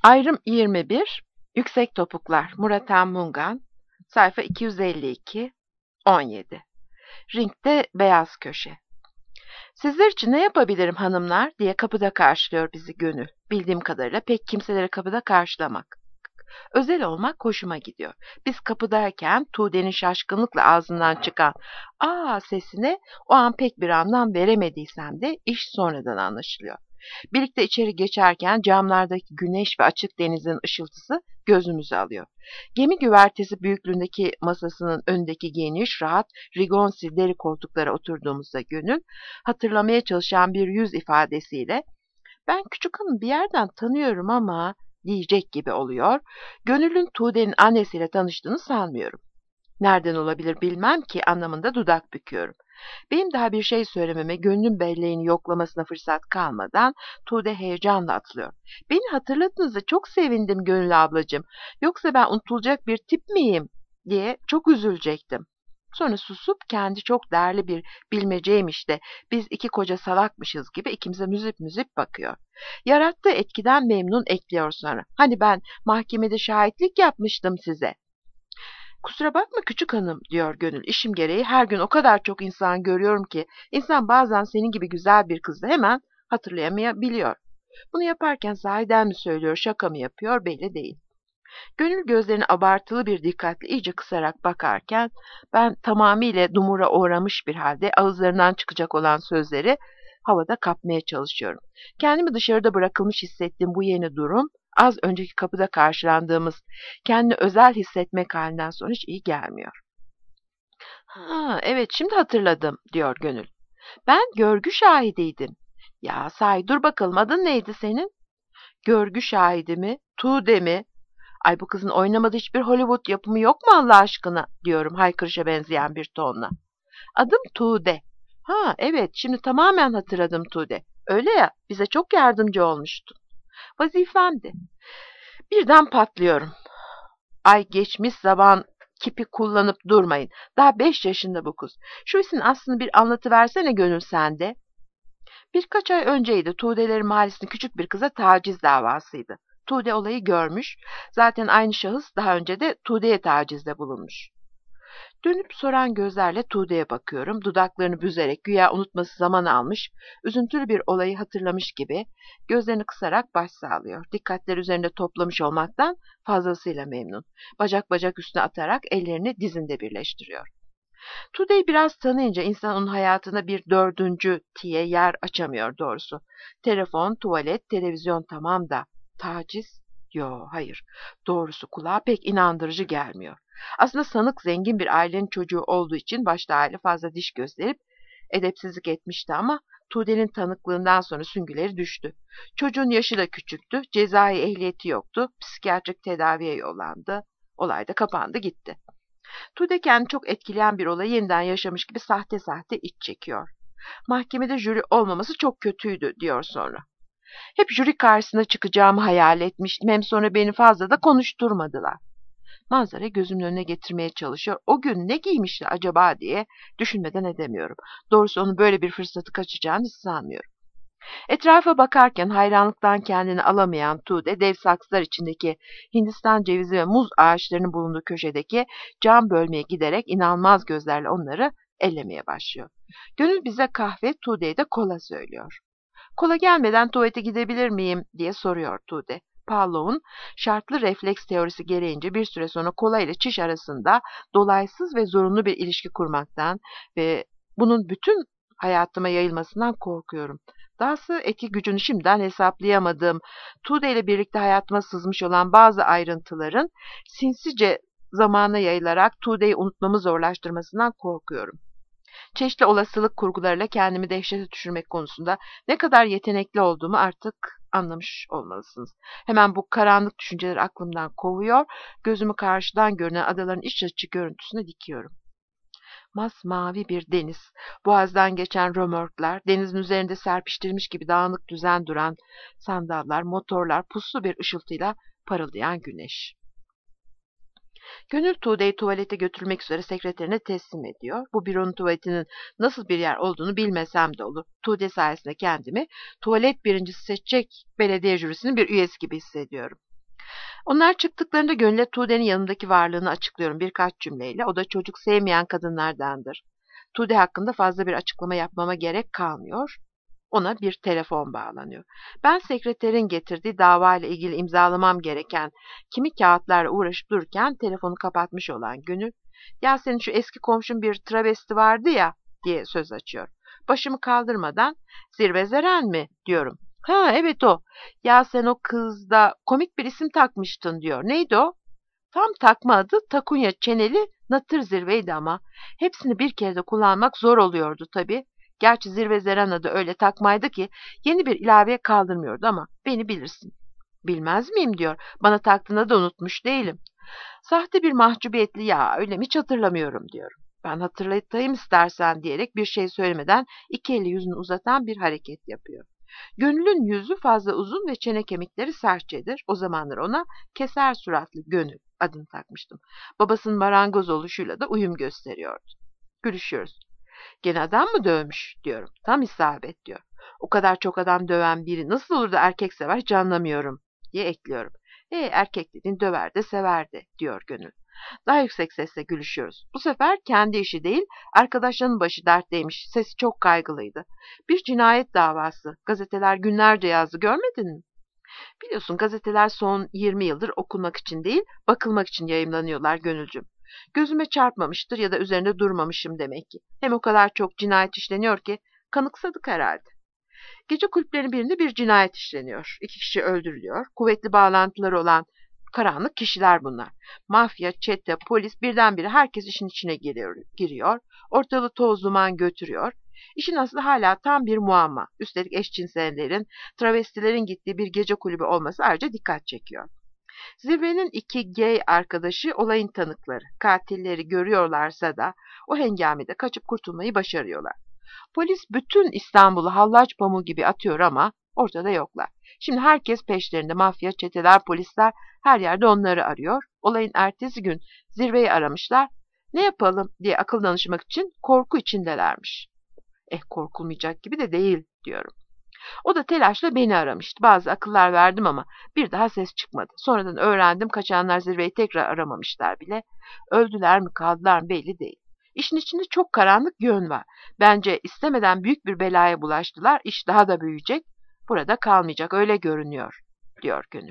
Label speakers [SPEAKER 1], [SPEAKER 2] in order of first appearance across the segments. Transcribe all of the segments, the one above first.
[SPEAKER 1] Ayrım 21, Yüksek Topuklar, Murat Han Mungan, sayfa 252, 17. Ringde beyaz köşe. Sizler için ne yapabilirim hanımlar diye kapıda karşılıyor bizi Gönül. Bildiğim kadarıyla pek kimseleri kapıda karşılamak. Özel olmak hoşuma gidiyor. Biz kapıdayken Tuğde'nin şaşkınlıkla ağzından çıkan "aa" sesine o an pek bir anlam veremediysem de iş sonradan anlaşılıyor. Birlikte içeri geçerken camlardaki güneş ve açık denizin ışıltısı gözümüzü alıyor. Gemi güvertesi büyüklüğündeki masasının önündeki geniş, rahat, rigonsi deri koltuklara oturduğumuzda Gönül, hatırlamaya çalışan bir yüz ifadesiyle "Ben küçük hanım bir yerden tanıyorum ama" diyecek gibi oluyor. Gönül'ün Tuğde'nin annesiyle tanıştığını sanmıyorum. Nereden olabilir bilmem ki anlamında dudak büküyorum. Benim daha bir şey söylememe, Gönül'ün belleğini yoklamasına fırsat kalmadan Tuğde heyecanla atılıyor. "Beni hatırladığınızda çok sevindim Gönül ablacığım. Yoksa ben unutulacak bir tip miyim?" diye çok üzülecektim. Sonra susup kendi çok değerli bir bilmeceymiş de biz iki koca salakmışız gibi ikimize müzip müzip bakıyor. Yarattığı etkiden memnun ekliyor sonra. "Hani ben mahkemede şahitlik yapmıştım size." "Kusura bakma küçük hanım" diyor Gönül. "İşim gereği her gün o kadar çok insan görüyorum ki insan bazen senin gibi güzel bir kızı hemen hatırlayamayabiliyor. Bunu yaparken sahiden mi söylüyor, şaka mı yapıyor belli değil." Gönül gözlerini abartılı bir dikkatle iyice kısarak bakarken ben tamamıyla dumura uğramış bir halde ağızlarından çıkacak olan sözleri havada kapmaya çalışıyorum. Kendimi dışarıda bırakılmış hissettiğim bu yeni durum az önceki kapıda karşılandığımız kendini özel hissetmek halinden sonra hiç iyi gelmiyor. "Ha, evet şimdi hatırladım" diyor Gönül. "Ben görgü şahidiydim." "Ya sahi dur bakalım adın neydi senin?" "Görgü şahidi mi? Tuğde mi? Ay bu kızın oynamadığı hiçbir Hollywood yapımı yok mu Allah aşkına?" diyorum haykırışa benzeyen bir tonla. "Adım Tuğde." "Ha evet şimdi tamamen hatırladım Tuğde. Öyle ya bize çok yardımcı olmuştun." "Vazifemdi." Birden patlıyorum. Ay geçmiş zaman kipi kullanıp durmayın. Daha 5 yaşında bu kız. Şu işin aslını bir anlatıversene Gönül sen de. Birkaç ay önceydi. Tuğde'lerin mahallesinde küçük bir kıza taciz davasıydı. Tuğde olayı görmüş. Zaten aynı şahıs daha önce de Tuğde'ye tacizde bulunmuş. Dönüp soran gözlerle Tuğde'ye bakıyorum. Dudaklarını büzerek güya unutması zaman almış, üzüntülü bir olayı hatırlamış gibi gözlerini kısarak baş sağlıyor. Dikkatleri üzerinde toplamış olmaktan fazlasıyla memnun. Bacak bacak üstüne atarak ellerini dizinde birleştiriyor. Tuğde'yi biraz tanıyınca insan onun hayatında bir dördüncü tiye yer açamıyor doğrusu. Telefon, tuvalet, televizyon tamam da taciz? Yo, hayır. Doğrusu kulağa pek inandırıcı gelmiyor. Aslında sanık zengin bir ailenin çocuğu olduğu için başta aile fazla diş gösterip edepsizlik etmişti ama Tuğde'nin tanıklığından sonra süngüleri düştü. Çocuğun yaşı da küçüktü, cezai ehliyeti yoktu, psikiyatrik tedaviye yollandı. Olay da kapandı gitti. Tuğde kendini çok etkileyen bir olayı yeniden yaşamış gibi sahte sahte iç çekiyor. Mahkemede jüri olmaması çok kötüydü diyor sonra. Hep jüri karşısına çıkacağımı hayal etmiştim. Hem sonra beni fazla da konuşturmadılar. Manzarayı gözümün önüne getirmeye çalışıyor. O gün ne giymişti acaba diye düşünmeden edemiyorum. Doğrusu onun böyle bir fırsatı kaçacağını hiç sanmıyorum. Etrafa bakarken hayranlıktan kendini alamayan Tuğde, dev saksılar içindeki Hindistan cevizi ve muz ağaçlarının bulunduğu köşedeki cam bölmeye giderek inanılmaz gözlerle onları ellemeye başlıyor. Gönül bize kahve, Tuğde'ye de kola söylüyor. "Kola gelmeden tuvalete gidebilir miyim?" diye soruyor Tuğde. Pavlov'un şartlı refleks teorisi gereğince bir süre sonra kola ile çiş arasında dolaysız ve zorunlu bir ilişki kurmaktan ve bunun bütün hayatıma yayılmasından korkuyorum. Dahası etki gücünü şimdiden hesaplayamadığım, Tuğde ile birlikte hayatıma sızmış olan bazı ayrıntıların sinsice zamana yayılarak Tuğde'yi unutmamı zorlaştırmasından korkuyorum. Çeşitli olasılık kurgularıyla kendimi dehşete düşürmek konusunda ne kadar yetenekli olduğumu artık anlamış olmalısınız. Hemen bu karanlık düşünceleri aklımdan kovuyor, gözümü karşıdan görünen adaların iç açı görüntüsüne dikiyorum. Masmavi bir deniz, boğazdan geçen römorklar, denizin üzerinde serpiştirilmiş gibi dağınık düzen duran sandallar, motorlar, puslu bir ışıltıyla parıldayan güneş. Gönül Tuğde'yi tuvalete götürmek üzere sekreterine teslim ediyor. Bu büronun tuvaletinin nasıl bir yer olduğunu bilmesem de olur. Tuğde sayesinde kendimi tuvalet birincisi seçecek belediye jürisinin bir üyesi gibi hissediyorum. Onlar çıktıklarında Gönül'e Tuğde'nin yanındaki varlığını açıklıyorum birkaç cümleyle. O da çocuk sevmeyen kadınlardandır. Tuğde hakkında fazla bir açıklama yapmama gerek kalmıyor. Ona bir telefon bağlanıyor. Ben sekreterin getirdiği dava ile ilgili imzalamam gereken kimi kağıtlarla uğraşıp dururken telefonu kapatmış olan Gönül, "Ya senin şu eski komşun bir travesti vardı ya," diye söz açıyor. Başımı kaldırmadan, "Zirve Zeren mi?" diyorum. "Ha evet o. Ya sen o kızda komik bir isim takmıştın," diyor. "Neydi o?" Tam takma adı takunya çeneli Natır Zirve'ydi ama hepsini bir kere de kullanmak zor oluyordu tabii. Gerçi Zirve Zeren adı öyle takmaydı ki yeni bir ilaveye kaldırmıyordu ama beni bilirsin. "Bilmez miyim?" diyor. "Bana taktığını da unutmuş değilim." Sahte bir mahcubiyetli, "Ya öyle mi, hiç hatırlamıyorum," diyorum. "Ben hatırlatayım istersen," diyerek bir şey söylemeden iki eli yüzünü uzatan bir hareket yapıyor. Gönül'ün yüzü fazla uzun ve çene kemikleri sertçedir. O zamanlar ona keser suratlı Gönül adını takmıştım. Babasının marangoz oluşuyla da uyum gösteriyordu. Gülüşüyoruz. "Gene adam mı dövmüş?" diyorum. "Tam isabet," diyor. "O kadar çok adam döven biri nasıl olur da erkek sever hiç anlamıyorum," diye ekliyorum. Erkek dediğin döver de sever de," diyor Gönül. Daha yüksek sesle gülüşüyoruz. Bu sefer kendi işi değil, arkadaşlarının başı dertteymiş. Sesi çok kaygılıydı. "Bir cinayet davası. Gazeteler günlerce yazdı, görmedin mi?" Biliyorsun gazeteler son 20 yıldır okunmak için değil, bakılmak için yayımlanıyorlar Gönülcüm. Gözüme çarpmamıştır ya da üzerinde durmamışım demek ki. Hem o kadar çok cinayet işleniyor ki kanıksadık herhalde. Gece kulüplerinin birinde bir cinayet işleniyor. 2 kişi öldürülüyor. Kuvvetli bağlantıları olan karanlık kişiler bunlar. Mafya, çete, polis birdenbire herkes işin içine giriyor. Ortalığı toz duman götürüyor. İşin aslı hala tam bir muamma. Üstelik eşcinsellerin, travestilerin gittiği bir gece kulübü olması ayrıca dikkat çekiyor. Zirvenin 2 gay arkadaşı olayın tanıkları. Katilleri görüyorlarsa da o hengamede kaçıp kurtulmayı başarıyorlar. Polis bütün İstanbul'u hallaç pamuğu gibi atıyor ama ortada yoklar. Şimdi herkes peşlerinde, mafya, çeteler, polisler her yerde onları arıyor. Olayın ertesi gün Zirveyi aramışlar. Ne yapalım diye akıl danışmak için korku içindelermiş. Korkulmayacak gibi de değil diyorum. O da telaşla beni aramıştı. Bazı akıllar verdim ama bir daha ses çıkmadı. Sonradan öğrendim, kaçanlar Zirveyi tekrar aramamışlar bile. Öldüler mi kaldılar mı belli değil. İşin içinde çok karanlık yön var. Bence istemeden büyük bir belaya bulaştılar. İş daha da büyüyecek. Burada kalmayacak, öyle görünüyor, diyor Gönül.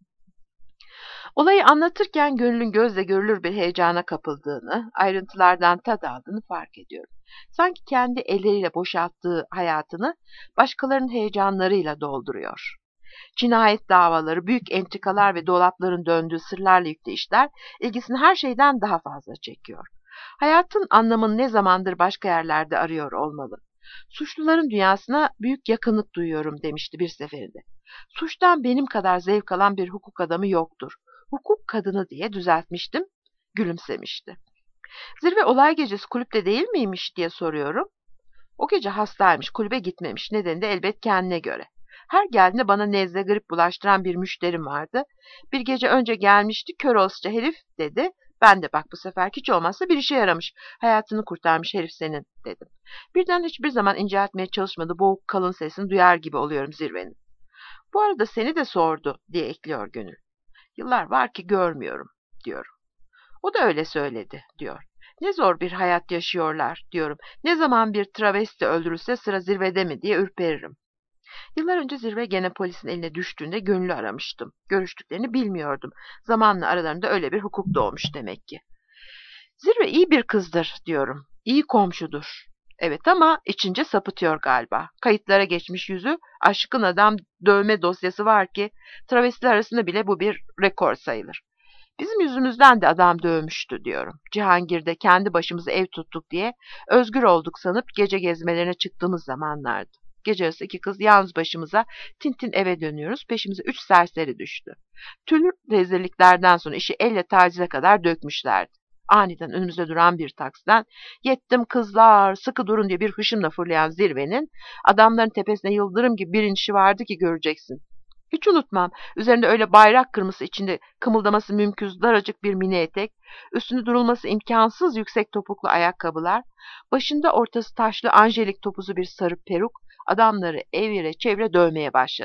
[SPEAKER 1] Olayı anlatırken Gönül'ün gözle görülür bir heyecana kapıldığını, ayrıntılardan tad aldığını fark ediyorum. Sanki kendi elleriyle boşalttığı hayatını başkalarının heyecanlarıyla dolduruyor. Cinayet davaları, büyük entrikalar ve dolapların döndüğü sırlarla yüklü işler ilgisini her şeyden daha fazla çekiyor. Hayatın anlamını ne zamandır başka yerlerde arıyor olmalı. "Suçluların dünyasına büyük yakınlık duyuyorum," demişti bir seferinde. "Suçtan benim kadar zevk alan bir hukuk adamı yoktur. Hukuk kadını," diye düzeltmiştim. Gülümsemişti. "Zirve olay gecesi kulüpte değil miymiş?" diye soruyorum. "O gece hastaymış, kulübe gitmemiş. Nedeni de elbet kendine göre. Her geldiğinde bana nezle, grip bulaştıran bir müşterim vardı. Bir gece önce gelmişti, kör olasıca herif," dedi. Ben de "Bak bu sefer hiç olmazsa bir işe yaramış. Hayatını kurtarmış herif senin," dedim. Birden hiçbir zaman inceltmeye çalışmadığı boğuk kalın sesini duyar gibi oluyorum Zirve'nin. "Bu arada seni de sordu," diye ekliyor Gönül. "Yıllar var ki görmüyorum," diyorum. "O da öyle söyledi," diyor. "Ne zor bir hayat yaşıyorlar," diyorum. "Ne zaman bir travesti öldürülse sıra Zirve'de mi diye ürperirim." Yıllar önce Zirve gene polisin eline düştüğünde Gönül'ü aramıştım. Görüştüklerini bilmiyordum. Zamanla aralarında öyle bir hukuk doğmuş demek ki. "Zirve iyi bir kızdır," diyorum. "İyi komşudur." Evet ama içince sapıtıyor galiba. Kayıtlara geçmiş yüzü, aşkın adam dövme dosyası var ki travestiler arasında bile bu bir rekor sayılır. "Bizim yüzümüzden de adam dövmüştü," diyorum. "Cihangir'de kendi başımıza ev tuttuk diye özgür olduk sanıp gece gezmelerine çıktığımız zamanlardı. Gece yarısı 2 kız yalnız başımıza tintin eve dönüyoruz. Peşimize 3 serseri düştü. Türlü rezilliklerden sonra işi elle tacize kadar dökmüşlerdi. Aniden önümüzde duran bir taksiden 'Yettim kızlar, sıkı durun,' diye bir hışımla fırlayan Zirve'nin adamların tepesine yıldırım gibi bir inişi vardı ki göreceksin. Hiç unutmam. Üzerinde öyle bayrak kırmızı içinde kımıldaması mümkün daracık bir mini etek, üstünde durulması imkansız yüksek topuklu ayakkabılar, başında ortası taşlı anjelik topuzu bir sarı peruk, adamları evire çevire dövmeye başladı.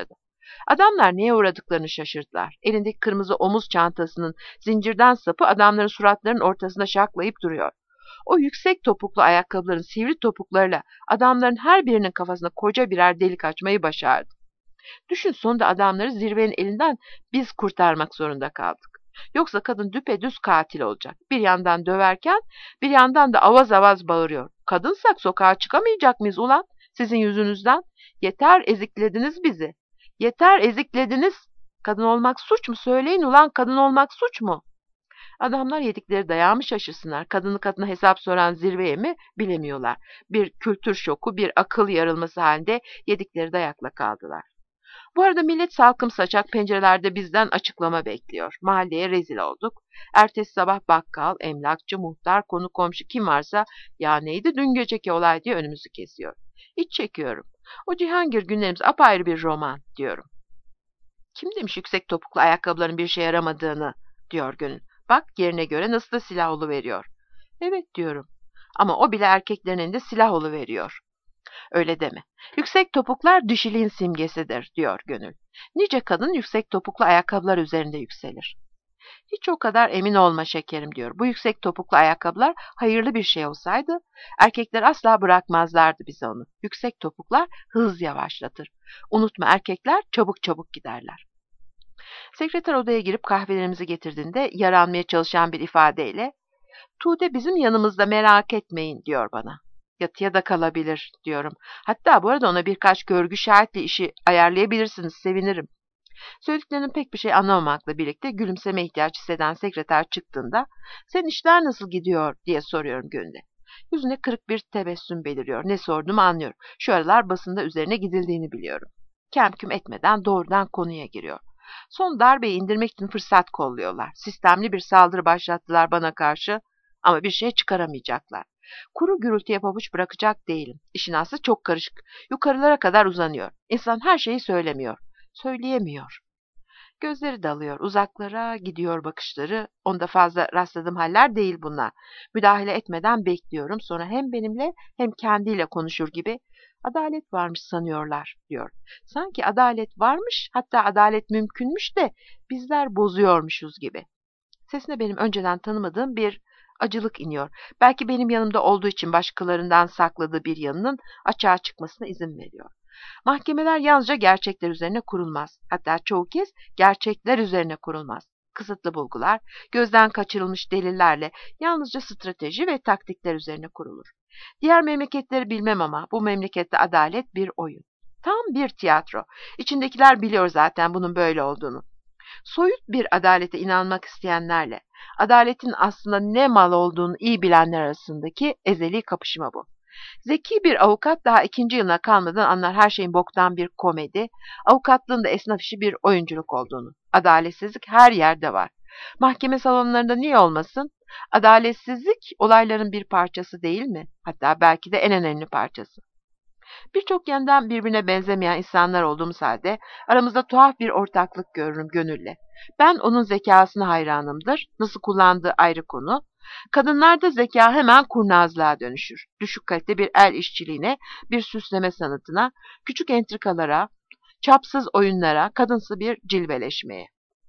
[SPEAKER 1] Adamlar neye uğradıklarını şaşırdılar. Elindeki kırmızı omuz çantasının zincirden sapı adamların suratlarının ortasında şaklayıp duruyor. O yüksek topuklu ayakkabıların sivri topuklarıyla adamların her birinin kafasına koca birer delik açmayı başardı. Düşün, sonunda adamları zirvenin elinden biz kurtarmak zorunda kaldık. Yoksa kadın düpedüz katil olacak. Bir yandan döverken bir yandan da avaz avaz bağırıyor. Kadınsak sokağa çıkamayacak mıyız ulan? Sizin yüzünüzden. Yeter eziklediniz bizi. Yeter eziklediniz. Kadın olmak suç mu? Söyleyin ulan, kadın olmak suç mu? Adamlar yedikleri dayağı mı şaşırsınlar? Kadını kadına hesap soran zirveye mi bilemiyorlar. Bir kültür şoku, bir akıl yarılması halinde yedikleri dayakla kaldılar. Bu arada millet salkım saçak pencerelerde bizden açıklama bekliyor. Mahalleye rezil olduk. Ertesi sabah bakkal, emlakçı, muhtar, konu komşu kim varsa ya neydi dün geceki olay diye önümüzü kesiyor. İç çekiyorum. O Cihangir günlerimiz apayrı bir roman diyorum. Kim demiş yüksek topuklu ayakkabıların bir şeye yaramadığını diyor Gönül. Bak yerine göre nasıl da silah oluveriyor. Evet diyorum. Ama o bile erkeklerin elinde silah oluveriyor. Öyle deme. Yüksek topuklar dişiliğin simgesidir diyor Gönül. Nice kadın yüksek topuklu ayakkabılar üzerinde yükselir. Hiç o kadar emin olma şekerim diyor. Bu yüksek topuklu ayakkabılar hayırlı bir şey olsaydı erkekler asla bırakmazlardı bize onu. Yüksek topuklar hız yavaşlatır. Unutma, erkekler çabuk çabuk giderler. Sekreter odaya girip kahvelerimizi getirdiğinde yaranmaya çalışan bir ifadeyle Tuğde bizim yanımızda, merak etmeyin diyor bana. Yatıya da kalabilir diyorum. Hatta bu arada ona birkaç görgü şahitli işi ayarlayabilirsiniz, sevinirim. Söylediklerinin pek bir şey anlamamakla birlikte gülümseme ihtiyaç hisseden sekreter çıktığında senin işler nasıl gidiyor diye soruyorum Gönül'e. Yüzüne kırık bir tebessüm beliriyor. Ne sorduğumu anlıyorum. Şu aralar basında üzerine gidildiğini biliyorum. Kemküm etmeden doğrudan konuya giriyor. Son darbeyi indirmek için fırsat kolluyorlar. Sistemli bir saldırı başlattılar bana karşı ama bir şey çıkaramayacaklar. Kuru gürültüye pabuç bırakacak değilim. İşin aslı çok karışık. Yukarılara kadar uzanıyor. İnsan her şeyi söylemiyor. Söyleyemiyor. Gözleri dalıyor, uzaklara gidiyor bakışları. Onda fazla rastladığım haller değil bunlar. Müdahale etmeden bekliyorum. Sonra hem benimle hem kendiyle konuşur gibi adalet varmış sanıyorlar diyor. Sanki adalet varmış, hatta adalet mümkünmüş de bizler bozuyormuşuz gibi. Sesine benim önceden tanımadığım bir acılık iniyor. Belki benim yanımda olduğu için başkalarından sakladığı bir yanının açığa çıkmasına izin veriyor. Mahkemeler yalnızca gerçekler üzerine kurulmaz. Hatta çoğu kez gerçekler üzerine kurulmaz. Kısıtlı bulgular, gözden kaçırılmış delillerle yalnızca strateji ve taktikler üzerine kurulur. Diğer memleketleri bilmem ama bu memlekette adalet bir oyun. Tam bir tiyatro. İçindekiler biliyor zaten bunun böyle olduğunu. Soyut bir adalete inanmak isteyenlerle adaletin aslında ne mal olduğunu iyi bilenler arasındaki ezeli kapışma bu. Zeki bir avukat daha 2. yılına kalmadan anlar her şeyin boktan bir komedi, avukatlığın da esnaf işi bir oyunculuk olduğunu. Adaletsizlik her yerde var. Mahkeme salonlarında niye olmasın? Adaletsizlik olayların bir parçası değil mi? Hatta belki de en önemli parçası. Birçok yandan birbirine benzemeyen insanlar olduğumuz halde aramızda tuhaf bir ortaklık görürüm Gönül'le. Ben onun zekasına hayranımdır. Nasıl kullandığı ayrı konu. Kadınlarda zeka hemen kurnazlığa dönüşür. Düşük kalite bir el işçiliğine, bir süsleme sanatına, küçük entrikalara, çapsız oyunlara, kadınsı bir cilveleşmeye.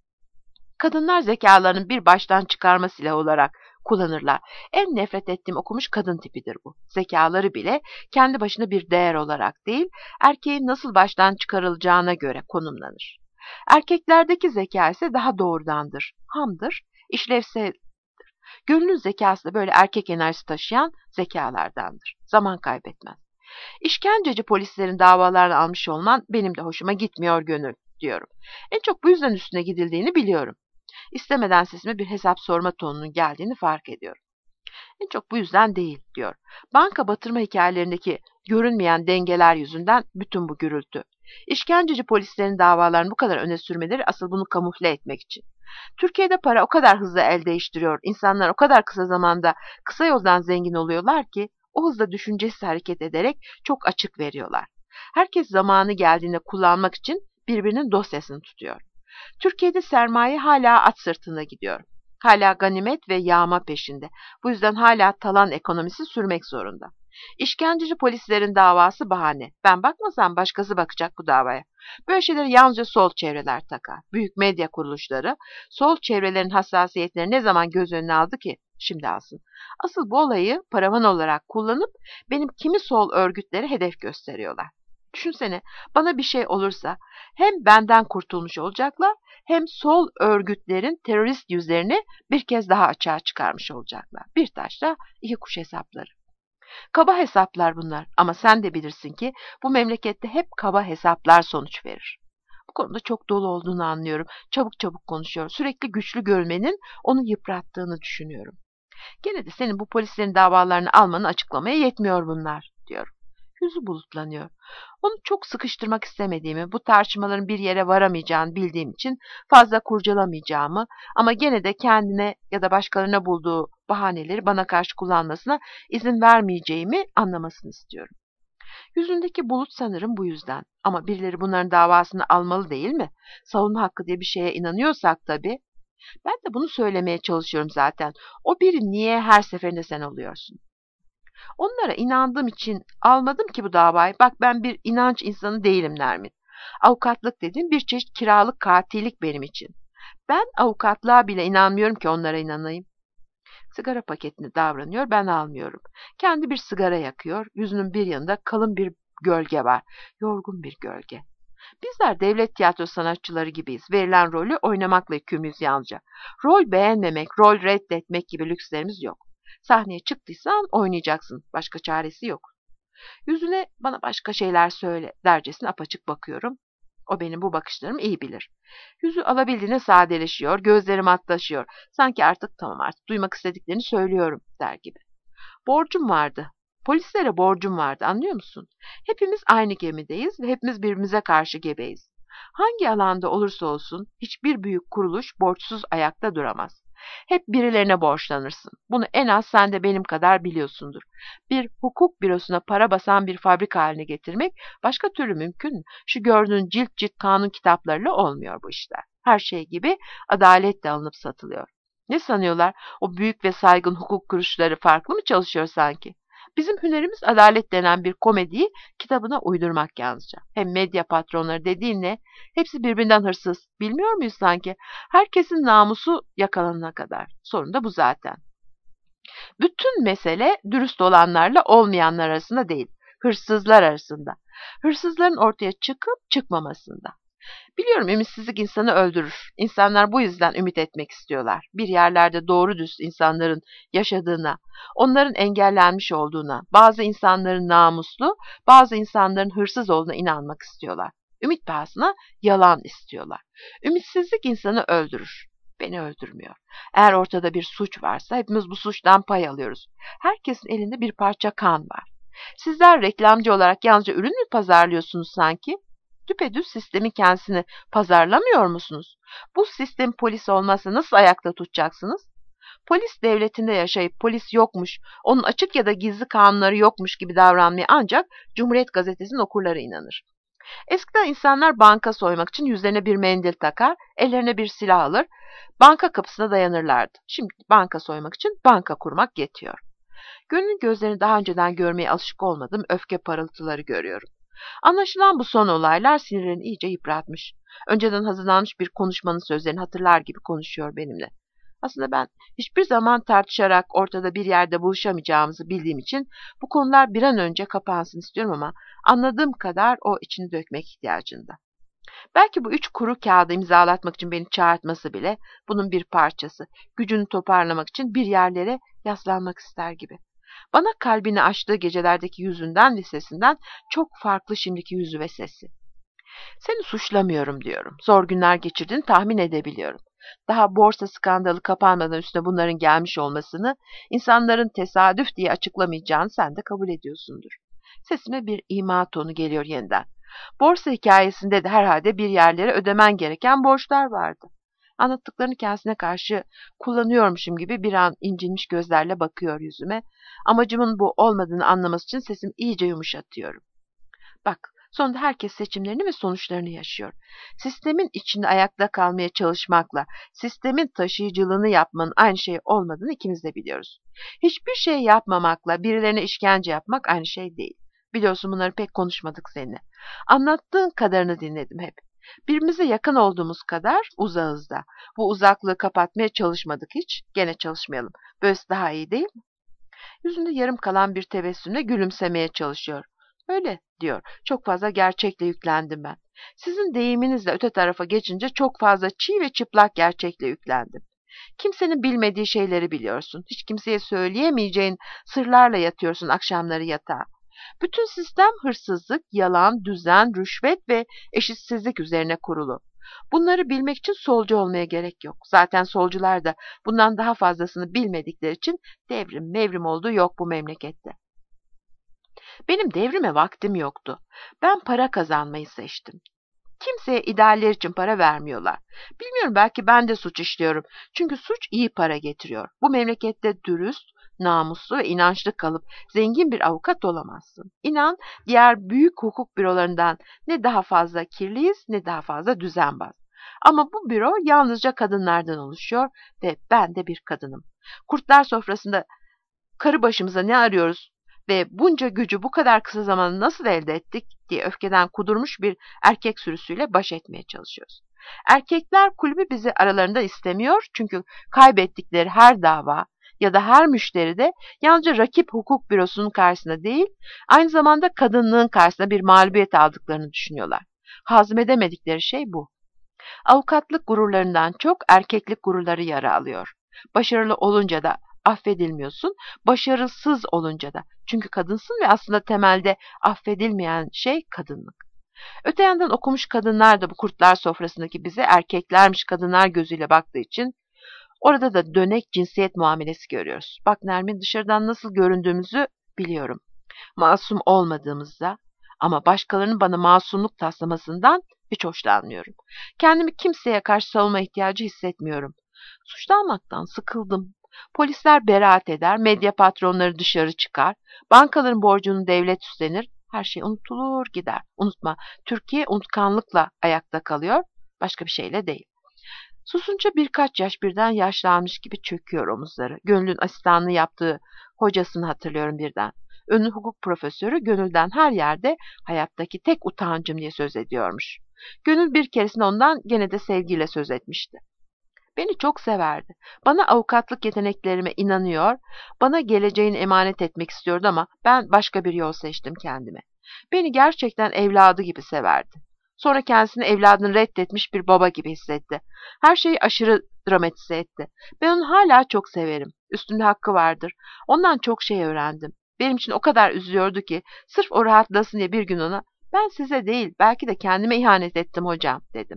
[SPEAKER 1] Kadınlar zekalarını bir baştan çıkarma silahı olarak kullanırlar. En nefret ettiğim okumuş kadın tipidir bu. Zekaları bile kendi başına bir değer olarak değil, erkeğin nasıl baştan çıkarılacağına göre konumlanır. Erkeklerdeki zeka ise daha doğrudandır, hamdır, işlevsel. Gönlün zekası da böyle erkek enerjisi taşıyan zekalardandır. Zaman kaybetmez. İşkenceci polislerin davalarını almış olman benim de hoşuma gitmiyor Gönül diyorum. En çok bu yüzden üstüne gidildiğini biliyorum. İstemeden sesime bir hesap sorma tonunun geldiğini fark ediyorum. En çok bu yüzden değil diyor. Banka batırma hikayelerindeki görünmeyen dengeler yüzünden bütün bu gürültü. İşkenceci polislerin davalarını bu kadar öne sürmeleri asıl bunu kamufle etmek için. Türkiye'de para o kadar hızlı el değiştiriyor, insanlar o kadar kısa zamanda kısa yoldan zengin oluyorlar ki o hızla düşüncesiz hareket ederek çok açık veriyorlar. Herkes zamanı geldiğinde kullanmak için birbirinin dosyasını tutuyor. Türkiye'de sermaye hala at sırtında gidiyor. Hala ganimet ve yağma peşinde. Bu yüzden hala talan ekonomisi sürmek zorunda. İşkenceci polislerin davası bahane. Ben bakmasam başkası bakacak bu davaya. Böyle şeyleri yalnızca sol çevreler takar. Büyük medya kuruluşları sol çevrelerin hassasiyetleri ne zaman göz önüne aldı ki? Şimdi alsın. Asıl bu olayı paravan olarak kullanıp benim kimi sol örgütleri hedef gösteriyorlar. Düşünsene, bana bir şey olursa hem benden kurtulmuş olacaklar hem sol örgütlerin terörist yüzlerini bir kez daha açığa çıkarmış olacaklar. Bir taşla iki kuş hesapları. Kaba hesaplar bunlar ama sen de bilirsin ki bu memlekette hep kaba hesaplar sonuç verir. Bu konuda çok dolu olduğunu anlıyorum. Çabuk çabuk konuşuyor. Sürekli güçlü görmenin onu yıprattığını düşünüyorum. Gene de senin bu polislerin davalarını almanı açıklamaya yetmiyor bunlar, diyorum. Yüzü bulutlanıyor. Onu çok sıkıştırmak istemediğimi, bu tartışmaların bir yere varamayacağını bildiğim için fazla kurcalamayacağımı ama gene de kendine ya da başkalarına bulduğu bahaneleri bana karşı kullanmasına izin vermeyeceğimi anlamasını istiyorum. Yüzündeki bulut sanırım bu yüzden. Ama birileri bunların davasını almalı değil mi? Savunma hakkı diye bir şeye inanıyorsak tabii. Ben de bunu söylemeye çalışıyorum zaten. O biri niye her seferinde sen oluyorsun? Onlara inandığım için almadım ki bu davayı. Bak ben bir inanç insanı değilim Nermin. Avukatlık dediğim bir çeşit kiralık katillik benim için. Ben avukatlığa bile inanmıyorum ki onlara inanayım. Sigara paketini davranıyor, ben almıyorum. Kendi bir sigara yakıyor, yüzünün bir yanında kalın bir gölge var. Yorgun bir gölge. Bizler devlet tiyatro sanatçıları gibiyiz. Verilen rolü oynamakla yükümlüyüz yalnızca. Rol beğenmemek, rol reddetmek gibi lükslerimiz yok. Sahneye çıktıysan oynayacaksın. Başka çaresi yok. Yüzüne bana başka şeyler söyle dercesine apaçık bakıyorum. O benim bu bakışlarımı iyi bilir. Yüzü alabildiğine sadeleşiyor, gözlerim matlaşıyor. Sanki artık tamam artık duymak istediklerini söylüyorum der gibi. Borcum vardı. Polislere borcum vardı, anlıyor musun? Hepimiz aynı gemideyiz ve hepimiz birbirimize karşı gebeyiz. Hangi alanda olursa olsun hiçbir büyük kuruluş borçsuz ayakta duramaz. Hep birilerine borçlanırsın. Bunu en az sen de benim kadar biliyorsundur. Bir hukuk bürosuna para basan bir fabrika haline getirmek başka türlü mümkün mü? Şu gördüğün cilt cilt kanun kitaplarıyla olmuyor bu işler. Her şey gibi adalet de alınıp satılıyor. Ne sanıyorlar? O büyük ve saygın hukuk kuruluşları farklı mı çalışıyor sanki? Bizim hünerimiz adalet denen bir komediyi kitabına uydurmak yalnızca. Hem medya patronları dediğin ne? Hepsi birbirinden hırsız. Bilmiyor muyuz sanki? Herkesin namusu yakalanana kadar. Sorun da bu zaten. Bütün mesele dürüst olanlarla olmayanlar arasında değil. Hırsızlar arasında. Hırsızların ortaya çıkıp çıkmamasında. Biliyorum ümitsizlik insanı öldürür. İnsanlar bu yüzden ümit etmek istiyorlar. Bir yerlerde doğru düz insanların yaşadığına, onların engellenmiş olduğuna, bazı insanların namuslu, bazı insanların hırsız olduğuna inanmak istiyorlar. Ümit pahasına yalan istiyorlar. Ümitsizlik insanı öldürür. Beni öldürmüyor. Eğer ortada bir suç varsa hepimiz bu suçtan pay alıyoruz. Herkesin elinde bir parça kan var. Sizler reklamcı olarak yalnızca ürün mü pazarlıyorsunuz sanki? Düpedüz sistemin kendisini pazarlamıyor musunuz? Bu sistem polis olmazsa nasıl ayakta tutacaksınız? Polis devletinde yaşayıp polis yokmuş, onun açık ya da gizli kanunları yokmuş gibi davranmaya ancak Cumhuriyet Gazetesi'nin okurları inanır. Eskiden insanlar banka soymak için yüzlerine bir mendil takar, ellerine bir silah alır, banka kapısına dayanırlardı. Şimdi banka soymak için banka kurmak yetiyor. Gönül'ün gözlerini daha önceden görmeye alışık olmadığım öfke parıltıları görüyorum. Anlaşılan bu son olaylar sinirlerini iyice yıpratmış. Önceden hazırlanmış bir konuşmanın sözlerini hatırlar gibi konuşuyor benimle. Aslında ben hiçbir zaman tartışarak ortada bir yerde buluşamayacağımızı bildiğim için bu konular bir an önce kapansın istiyorum ama anladığım kadar o içini dökmek ihtiyacında. Belki bu 3 kuru kağıdı imzalatmak için beni çağırtması bile bunun bir parçası. Gücünü toparlamak için bir yerlere yaslanmak ister gibi. Bana kalbini açtığı gecelerdeki yüzünden ve sesinden çok farklı şimdiki yüzü ve sesi. Seni suçlamıyorum diyorum. Zor günler geçirdiğini tahmin edebiliyorum. Daha borsa skandalı kapanmadan üstüne bunların gelmiş olmasını, insanların tesadüf diye açıklamayacağını sen de kabul ediyorsundur. Sesime bir ima tonu geliyor yeniden. Borsa hikayesinde de herhalde bir yerlere ödemen gereken borçlar vardı. Anlattıklarını kendisine karşı kullanıyormuşum gibi bir an incinmiş gözlerle bakıyor yüzüme. Amacımın bu olmadığını anlaması için sesimi iyice yumuşatıyorum. Bak, Sonunda herkes seçimlerini ve sonuçlarını yaşıyor. Sistemin içinde ayakta kalmaya çalışmakla sistemin taşıyıcılığını yapmanın aynı şey olmadığını ikimiz de biliyoruz. Hiçbir şey yapmamakla birilerine işkence yapmak aynı şey değil. Biliyorsun bunları pek konuşmadık seninle. Anlattığın kadarını dinledim hep. Birbirimize yakın olduğumuz kadar uzağız da. Bu uzaklığı kapatmaya çalışmadık hiç. Gene çalışmayalım. Böylesi daha iyi değil mi? Yüzünde yarım kalan bir tebessümle gülümsemeye çalışıyor. Öyle diyor. Çok fazla gerçekle yüklendim ben. Sizin deyiminizle öte tarafa geçince çok fazla çiğ ve çıplak gerçekle yüklendim. Kimsenin bilmediği şeyleri biliyorsun. Hiç kimseye söyleyemeyeceğin sırlarla yatıyorsun akşamları yatağa. Bütün sistem hırsızlık, yalan, düzen, rüşvet ve eşitsizlik üzerine kurulu. Bunları bilmek için solcu olmaya gerek yok. Zaten solcular da bundan daha fazlasını bilmedikleri için devrim mevrim olduğu yok bu memlekette. Benim devrime vaktim yoktu. Ben para kazanmayı seçtim. Kimseye idealler için para vermiyorlar. Bilmiyorum, belki ben de suç işliyorum. Çünkü suç iyi para getiriyor. Bu memlekette dürüst, namuslu ve inançlı kalıp zengin bir avukat olamazsın. İnan, diğer büyük hukuk bürolarından ne daha fazla kirliyiz ne daha fazla düzenbaz. Ama bu büro yalnızca kadınlardan oluşuyor ve ben de bir kadınım. Kurtlar sofrasında karı başımıza ne arıyoruz ve bunca gücü bu kadar kısa zamanda nasıl elde ettik diye öfkeden kudurmuş bir erkek sürüsüyle baş etmeye çalışıyoruz. Erkekler kulübü bizi aralarında istemiyor çünkü kaybettikleri her dava ya da her müşteri de yalnızca rakip hukuk bürosunun karşısında değil, aynı zamanda kadınlığın karşısında bir mağlubiyet aldıklarını düşünüyorlar. Hazmedemedikleri şey bu. Avukatlık gururlarından çok erkeklik gururları yara alıyor. Başarılı olunca da affedilmiyorsun, başarısız olunca da. Çünkü kadınsın ve aslında temelde affedilmeyen şey kadınlık. Öte yandan okumuş kadınlar da bu kurtlar sofrasındaki bize erkeklermiş kadınlar gözüyle baktığı için orada da dönek cinsiyet muamelesi görüyoruz. Bak Nermin, dışarıdan nasıl göründüğümüzü biliyorum. Masum olmadığımızda, ama başkalarının bana masumluk taslamasından hiç hoşlanmıyorum. Kendimi kimseye karşı savunma ihtiyacı hissetmiyorum. Suçlanmaktan sıkıldım. Polisler beraat eder, medya patronları dışarı çıkar, bankaların borcunu devlet üstlenir, her şey unutulur gider. Unutma, Türkiye unutkanlıkla ayakta kalıyor, başka bir şeyle değil. Susunca birkaç yaş birden yaşlanmış gibi çöküyor omuzları. Gönül'ün asistanlığı yaptığı hocasını hatırlıyorum birden. Ünlü hukuk profesörü Gönül'den her yerde hayattaki tek utancım diye söz ediyormuş. Gönül bir keresinde ondan gene de sevgiyle söz etmişti. Beni çok severdi. Bana avukatlık yeteneklerime inanıyor, bana geleceğini emanet etmek istiyordu ama ben başka bir yol seçtim kendime. Beni gerçekten evladı gibi severdi. Sonra kendisini evladını reddetmiş bir baba gibi hissetti. Her şeyi aşırı dramatize etti. Ben onu hala çok severim. Üstümde hakkı vardır. Ondan çok şey öğrendim. Benim için o kadar üzülüyordu ki sırf o rahatlasın diye bir gün ona "Ben size değil, belki de kendime ihanet ettim hocam," dedim.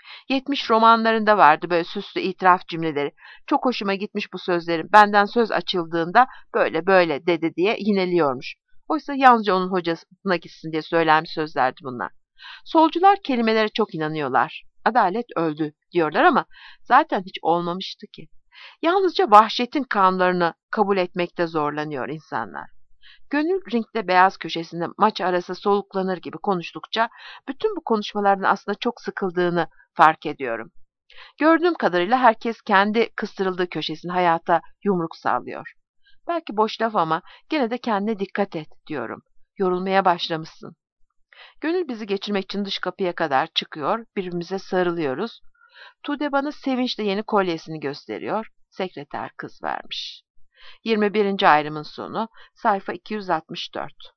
[SPEAKER 1] 70 romanlarında vardı böyle süslü itiraf cümleleri. Çok hoşuma gitmiş bu sözlerim. Benden söz açıldığında böyle böyle dedi diye yineliyormuş. Oysa yalnızca onun hocasına gitsin diye söylenmiş sözlerdi bunlar. Solcular kelimelere çok inanıyorlar. Adalet öldü diyorlar ama zaten hiç olmamıştı ki. Yalnızca vahşetin kanunlarını kabul etmekte zorlanıyor insanlar. Gönül ringde beyaz köşesinde maç arası soluklanır gibi konuştukça bütün bu konuşmalardan aslında çok sıkıldığını fark ediyorum. Gördüğüm kadarıyla herkes kendi kıstırıldığı köşesinde hayata yumruk sallıyor. Belki boş laf ama gene de kendine dikkat et diyorum. Yorulmaya başlamışsın. Gönül bizi geçirmek için dış kapıya kadar çıkıyor, birbirimize sarılıyoruz. Tude bana sevinçle yeni kolyesini gösteriyor. Sekreter kız vermiş. 21. ayrımın sonu, sayfa 264.